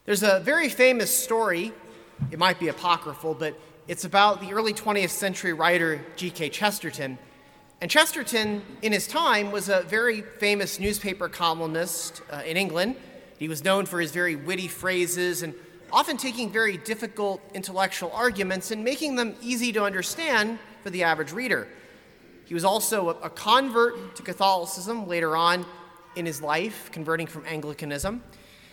There's a very famous story, it might be apocryphal, but it's about the early 20th century writer G.K. Chesterton. And Chesterton, in his time, was a very famous newspaper columnist in England. He was known for his very witty phrases and often taking very difficult intellectual arguments and making them easy to understand for the average reader. He was also a convert to Catholicism later on in his life, converting from Anglicanism.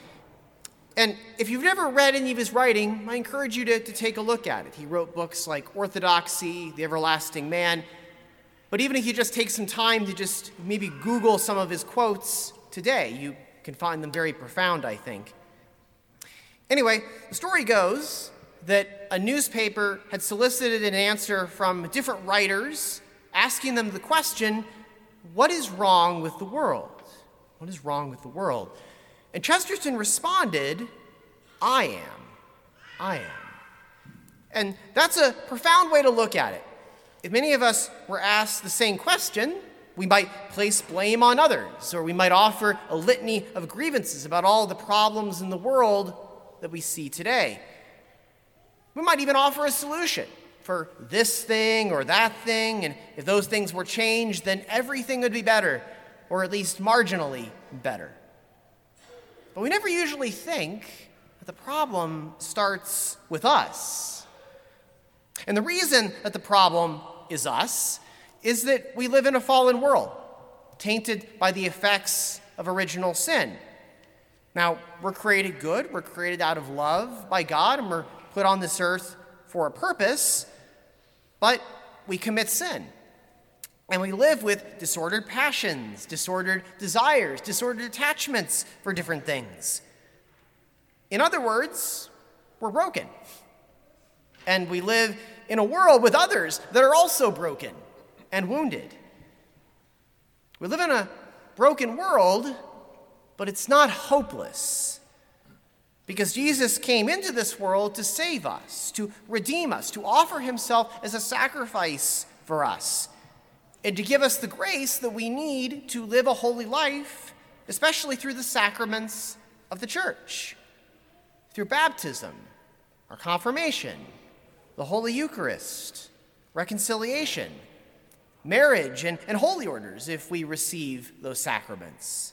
And if you've never read any of his writing, I encourage you to take a look at it. He wrote books like Orthodoxy, The Everlasting Man. But even if you just take some time to just maybe Google some of his quotes today, you can find them very profound, I think. Anyway, the story goes that a newspaper had solicited an answer from different writers, asking them the question, what is wrong with the world? What is wrong with the world? And Chesterton responded, I am. And that's a profound way to look at it. If many of us were asked the same question, we might place blame on others, or we might offer a litany of grievances about all the problems in the world that we see today. We might even offer a solution for this thing or that thing, and if those things were changed, then everything would be better, or at least marginally better. But we never usually think that the problem starts with us. And the reason that the problem is us is that we live in a fallen world, tainted by the effects of original sin. Now, we're created good, we're created out of love by God, and we're put on this earth for a purpose, but we commit sin. And we live with disordered passions, disordered desires, disordered attachments for different things. In other words, we're broken. And we live in a world with others that are also broken and wounded. We live in a broken world, but it's not hopeless. Because Jesus came into this world to save us, to redeem us, to offer himself as a sacrifice for us, and to give us the grace that we need to live a holy life, especially through the sacraments of the church, through baptism, or confirmation, the Holy Eucharist, reconciliation, marriage, and holy orders if we receive those sacraments.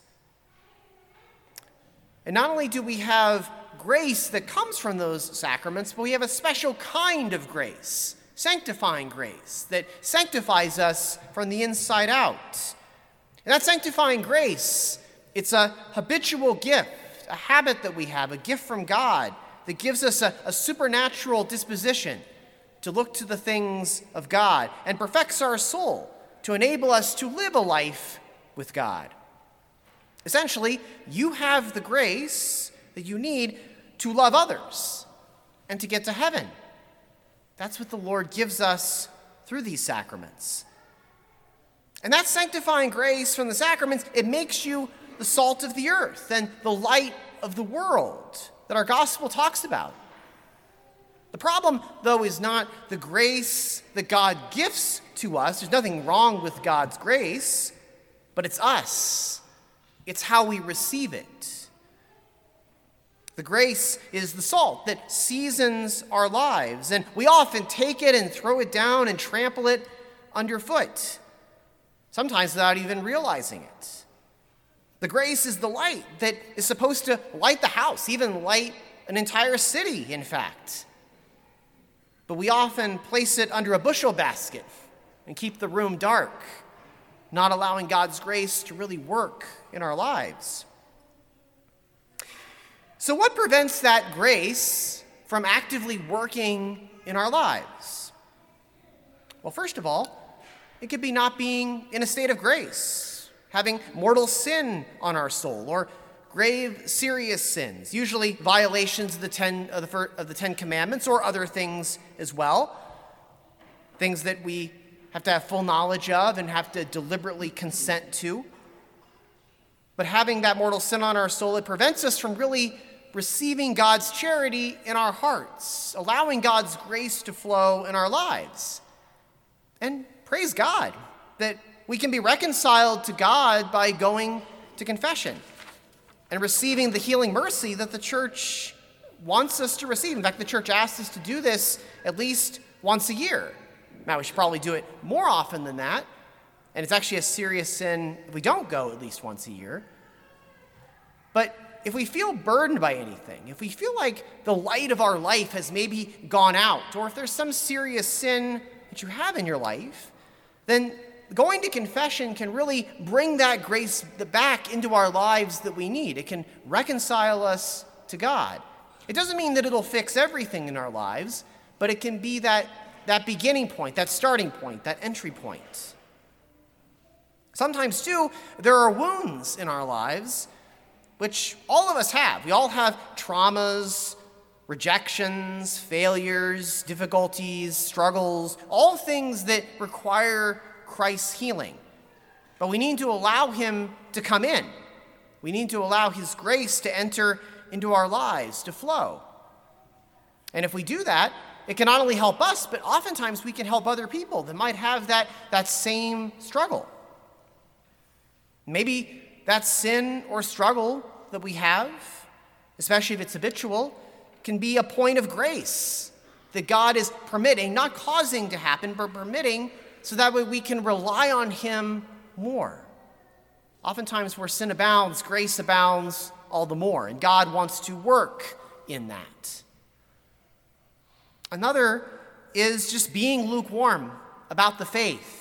And not only do we have grace that comes from those sacraments, but we have a special kind of grace, sanctifying grace, that sanctifies us from the inside out. And that sanctifying grace, it's a habitual gift, a habit that we have, a gift from God that gives us a supernatural disposition to look to the things of God and perfects our soul to enable us to live a life with God. Essentially, you have the grace that you need to love others and to get to heaven. That's what the Lord gives us through these sacraments. And that sanctifying grace from the sacraments, it makes you the salt of the earth and the light of the world that our gospel talks about. The problem, though, is not the grace that God gives to us. There's nothing wrong with God's grace, but it's us. It's how we receive it. The grace is the salt that seasons our lives, and we often take it and throw it down and trample it underfoot, sometimes without even realizing it. The grace is the light that is supposed to light the house, even light an entire city, in fact. But we often place it under a bushel basket and keep the room dark, not allowing God's grace to really work in our lives. So what prevents that grace from actively working in our lives? Well, first of all, it could be not being in a state of grace, having mortal sin on our soul, or grave, serious sins, usually violations of the Ten Commandments or other things as well, things that we have to have full knowledge of and have to deliberately consent to. But having that mortal sin on our soul, it prevents us from really receiving God's charity in our hearts, allowing God's grace to flow in our lives. And praise God that we can be reconciled to God by going to confession and receiving the healing mercy that the church wants us to receive. In fact, the church asks us to do this at least once a year. Now, we should probably do it more often than that, and it's actually a serious sin if we don't go at least once a year. But if we feel burdened by anything, if we feel like the light of our life has maybe gone out, or if there's some serious sin that you have in your life, then going to confession can really bring that grace back into our lives that we need. It can reconcile us to God. It doesn't mean that it'll fix everything in our lives, but it can be that beginning point, that starting point, that entry point. Sometimes, too, there are wounds in our lives, which all of us have. We all have traumas, rejections, failures, difficulties, struggles, all things that require Christ's healing. But we need to allow him to come in. We need to allow his grace to enter into our lives, to flow. And if we do that, it can not only help us, but oftentimes we can help other people that might have that same struggle. Maybe that sin or struggle that we have, especially if it's habitual, can be a point of grace that God is permitting, not causing to happen, but permitting, so that way we can rely on him more. Oftentimes where sin abounds, grace abounds all the more, and God wants to work in that. Another is just being lukewarm about the faith.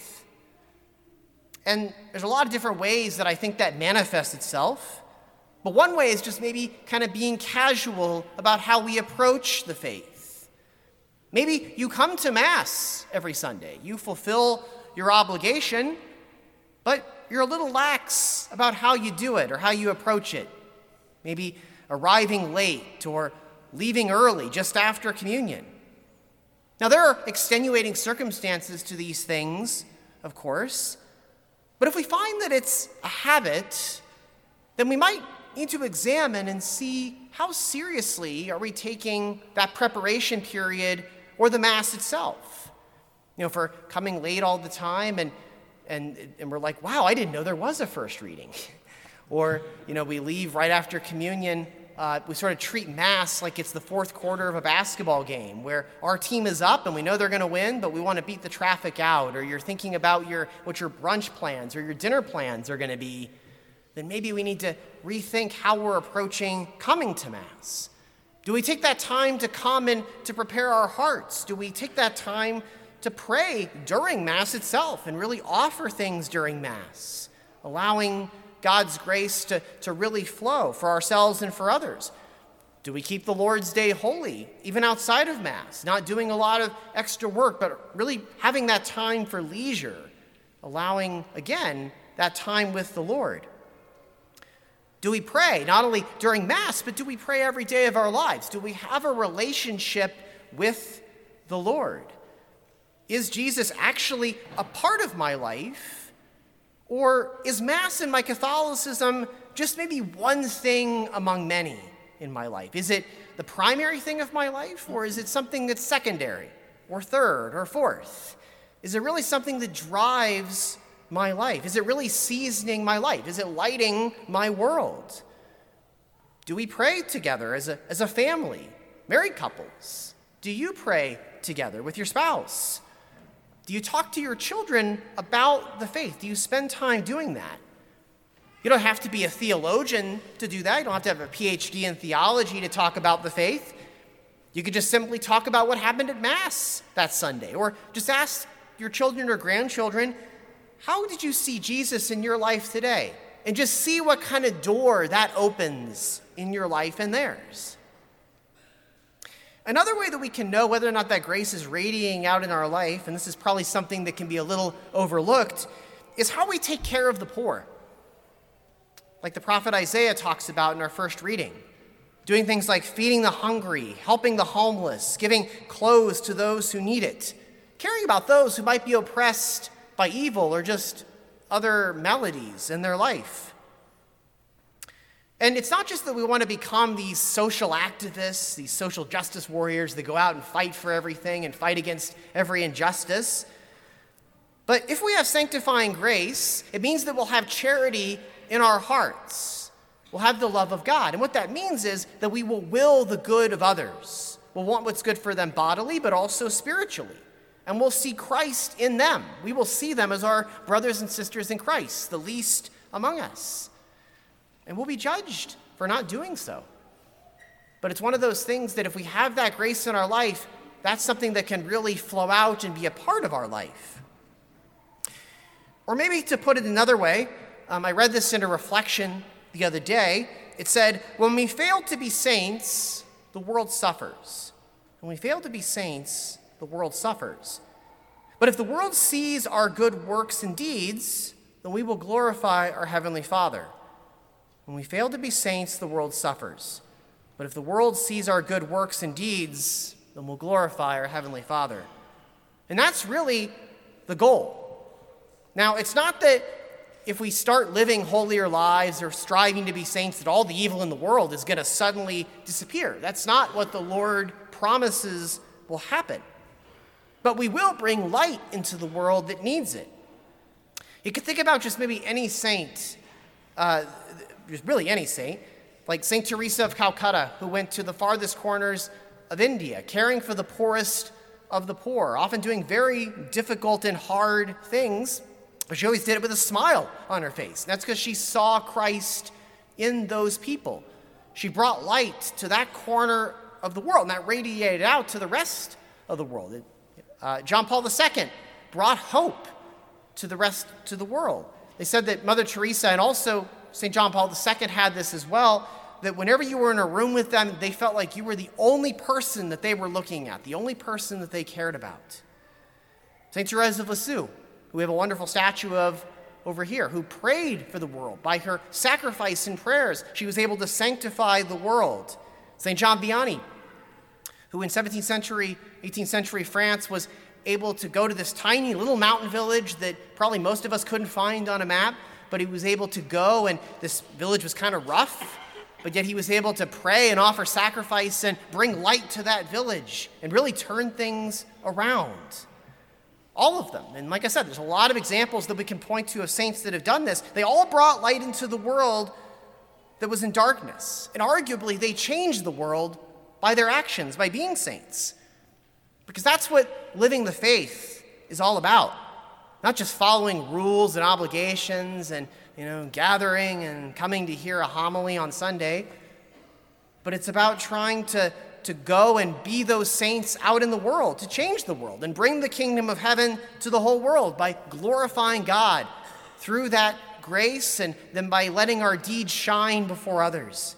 And there's a lot of different ways that I think that manifests itself. But one way is just maybe kind of being casual about how we approach the faith. Maybe you come to Mass every Sunday. You fulfill your obligation, but you're a little lax about how you do it or how you approach it. Maybe arriving late or leaving early just after communion. Now, there are extenuating circumstances to these things, of course. But if we find that it's a habit, then we might need to examine and see how seriously are we taking that preparation period or the Mass itself. If we're coming late all the time and we're like, wow, I didn't know there was a first reading. Or, we leave right after communion. We sort of treat Mass like it's the fourth quarter of a basketball game where our team is up and we know they're going to win, but we want to beat the traffic out. Or you're thinking about what your brunch plans or your dinner plans are going to be. Then maybe we need to rethink how we're approaching coming to Mass. Do we take that time to come and to prepare our hearts? Do we take that time to pray during Mass itself and really offer things during Mass, allowing God's grace to really flow for ourselves and for others? Do we keep the Lord's Day holy, even outside of Mass, not doing a lot of extra work, but really having that time for leisure, allowing, again, that time with the Lord? Do we pray not only during Mass, but do we pray every day of our lives? Do we have a relationship with the Lord? Is Jesus actually a part of my life? Or is Mass and my Catholicism just maybe one thing among many in my life? Is it the primary thing of my life, or is it something that's secondary, or third, or fourth? Is it really something that drives my life? Is it really seasoning my life? Is it lighting my world? Do we pray together as a family, married couples? Do you pray together with your spouse? Do you talk to your children about the faith? Do you spend time doing that? You don't have to be a theologian to do that. You don't have to have a PhD in theology to talk about the faith. You could just simply talk about what happened at Mass that Sunday, or just ask your children or grandchildren, how did you see Jesus in your life today? And just see what kind of door that opens in your life and theirs. Another way that we can know whether or not that grace is radiating out in our life, and this is probably something that can be a little overlooked, is how we take care of the poor. Like the prophet Isaiah talks about in our first reading. Doing things like feeding the hungry, helping the homeless, giving clothes to those who need it, caring about those who might be oppressed by evil or just other maladies in their life. And it's not just that we want to become these social activists, these social justice warriors that go out and fight for everything and fight against every injustice. But if we have sanctifying grace, it means that we'll have charity in our hearts. we'll have the love of God. And what that means is that we will the good of others. We'll want what's good for them bodily, but also spiritually. And we'll see Christ in them. We will see them as our brothers and sisters in Christ, the least among us. And we'll be judged for not doing so. But it's one of those things that if we have that grace in our life, that's something that can really flow out and be a part of our life. Or maybe to put it another way, I read this in a reflection the other day. It said, when we fail to be saints, the world suffers. When we fail to be saints, the world suffers. But if the world sees our good works and deeds, then we will glorify our Heavenly Father. When we fail to be saints, the world suffers. But if the world sees our good works and deeds, then we'll glorify our Heavenly Father. And that's really the goal. Now, it's not that if we start living holier lives or striving to be saints, that all the evil in the world is going to suddenly disappear. That's not what the Lord promises will happen. But we will bring light into the world that needs it. You could think about just maybe any saint, just really any saint, like St. Teresa of Calcutta, who went to the farthest corners of India, caring for the poorest of the poor, often doing very difficult and hard things, but she always did it with a smile on her face. And that's because she saw Christ in those people. She brought light to that corner of the world, and that radiated out to the rest of the world. John Paul II brought hope to the rest to the world. They said that Mother Teresa and also St. John Paul II had this as well, that whenever you were in a room with them, they felt like you were the only person that they were looking at, the only person that they cared about. St. Therese of Lisieux, who we have a wonderful statue of over here, who prayed for the world. By her sacrifice and prayers, she was able to sanctify the world. St. John Vianney, who in 17th century, 18th century France was able to go to this tiny little mountain village that probably most of us couldn't find on a map, but he was able to go, and this village was kind of rough, but yet he was able to pray and offer sacrifice and bring light to that village and really turn things around. All of them. And like I said, there's a lot of examples that we can point to of saints that have done this. They all brought light into the world that was in darkness. And arguably, they changed the world by their actions, by being saints. Because that's what living the faith is all about. Not just following rules and obligations and, gathering and coming to hear a homily on Sunday, but it's about trying to go and be those saints out in the world, to change the world and bring the kingdom of heaven to the whole world by glorifying God through that grace and then by letting our deeds shine before others.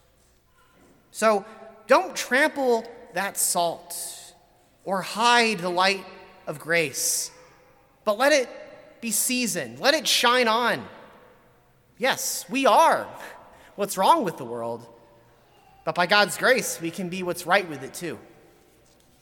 So don't trample that salt or hide the light of grace, but let it be seasoned. Let it shine on. Yes, we are what's wrong with the world, but by God's grace, we can be what's right with it too.